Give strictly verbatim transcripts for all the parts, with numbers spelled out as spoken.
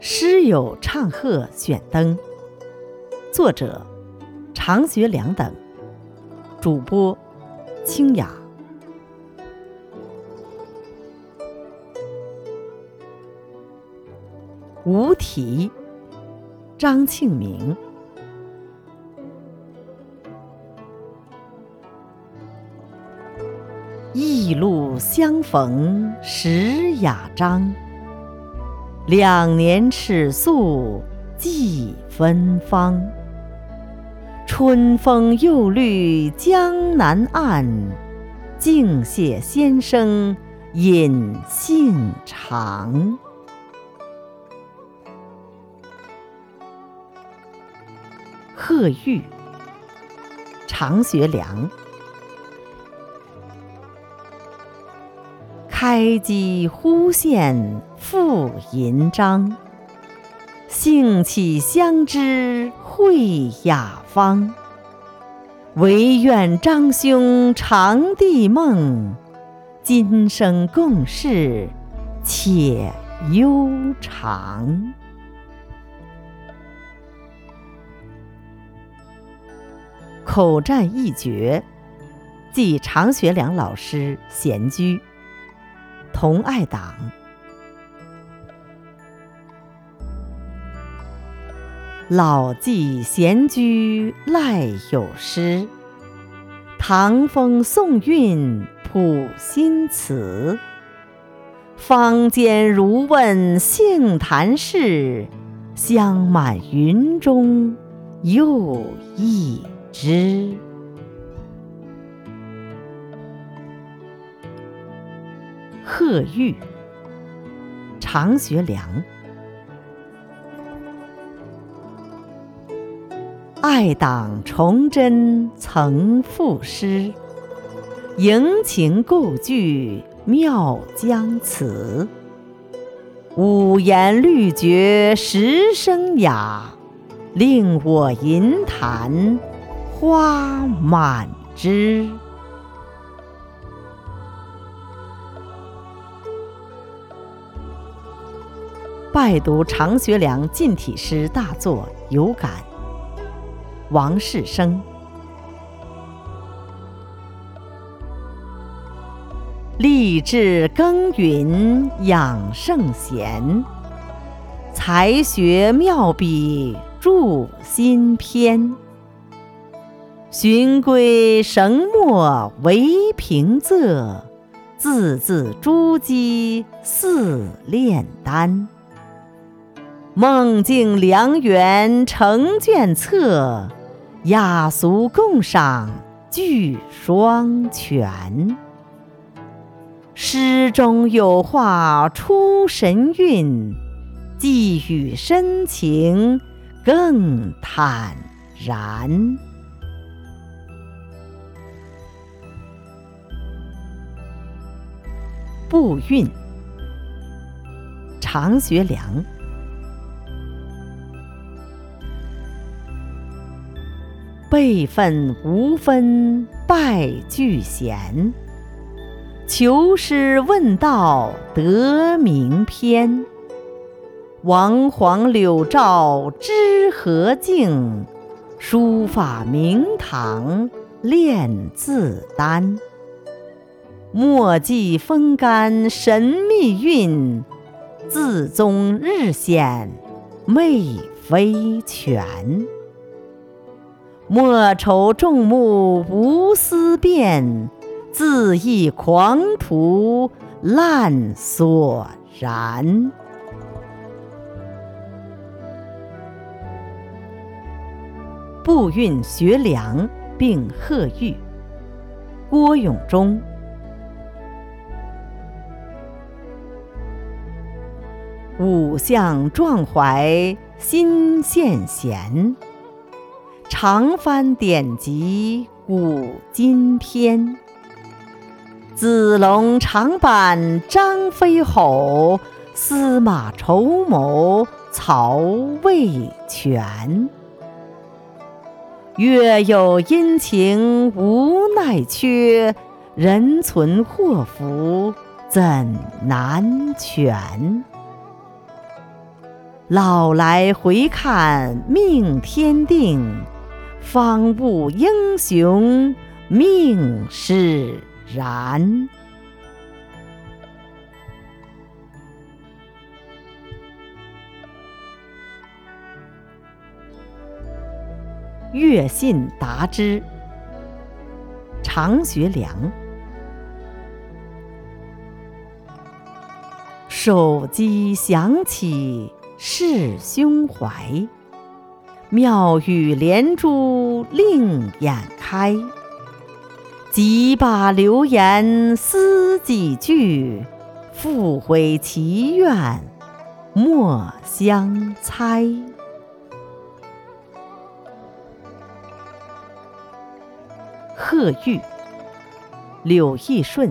诗友唱和选灯，作者常学良等，主播清雅。无题，张庆明。异路相逢时雅章，两年尺素几芬芳。春风又绿江南岸，静谢先生饮杏长。贺玉，常学良。开机忽现复吟章，兴起相知会雅芳。唯愿张兄长地梦，今生共事且悠长。口占一绝，即常学良老师闲居，同爱党。老骥闲居赖有诗，唐风宋韵谱新词。坊间如问杏坛事，香满云中又一枝。贺玉，常学良。爱党崇祯曾赋诗，迎情构句妙将词。五言律绝十声雅，令我吟弹花满枝。拜读常学良近体诗大作有感。王士生。立志耕耘养圣贤，才学妙笔著新篇。寻归绳墨为平仄，字字珠玑似炼丹。梦境良缘成卷册，雅俗共赏俱双全。诗中有画出神韵，寄语深情更坦然。步韵，常学良。辈分无分拜具贤，求师问道得名篇。王黄柳照知何境，书法明堂练字丹。墨迹风干神秘韵，字宗日显媚非全。莫愁众目无思辨，字意狂徒烂索然。步韵学良并贺玉。郭永忠。五相壮怀心献贤，常翻典籍古今篇。子龙长坂张飞吼，司马筹谋曹魏全。月有阴晴无奈缺，人存祸福怎难全？ 老来回看命天定，方悟英雄命使然。乐信达之，常学良。手机响起是胸怀，妙语连珠令眼开。即把流言思几句，复回其愿莫相猜。贺玉，柳义顺。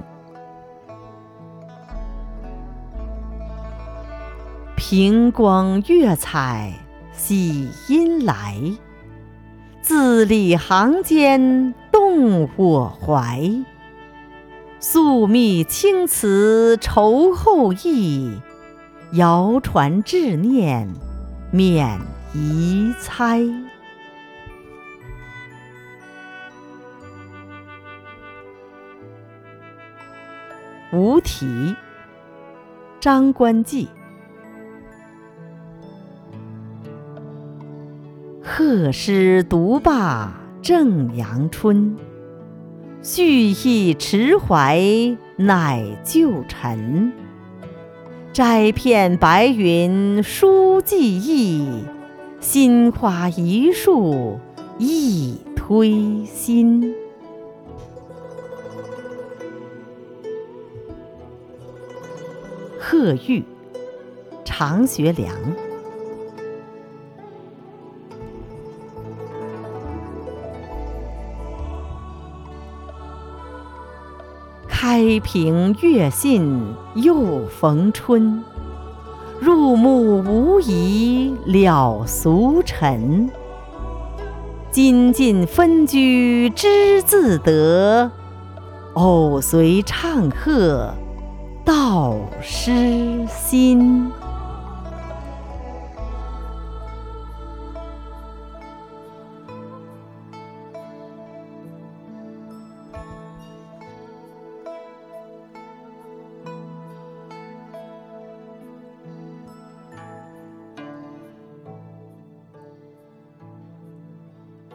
平光月彩喜阴来，字里行间动我怀。宿密青词愁后意，谣传志念免疑猜。无题，张官济。贺诗独罢正阳春，续意迟怀乃旧尘。摘片白云书记忆，新花一树一推新。贺玉，常学良。开平月信又逢春，入目无疑了俗尘。今尽分居知自得，偶随唱和道诗心。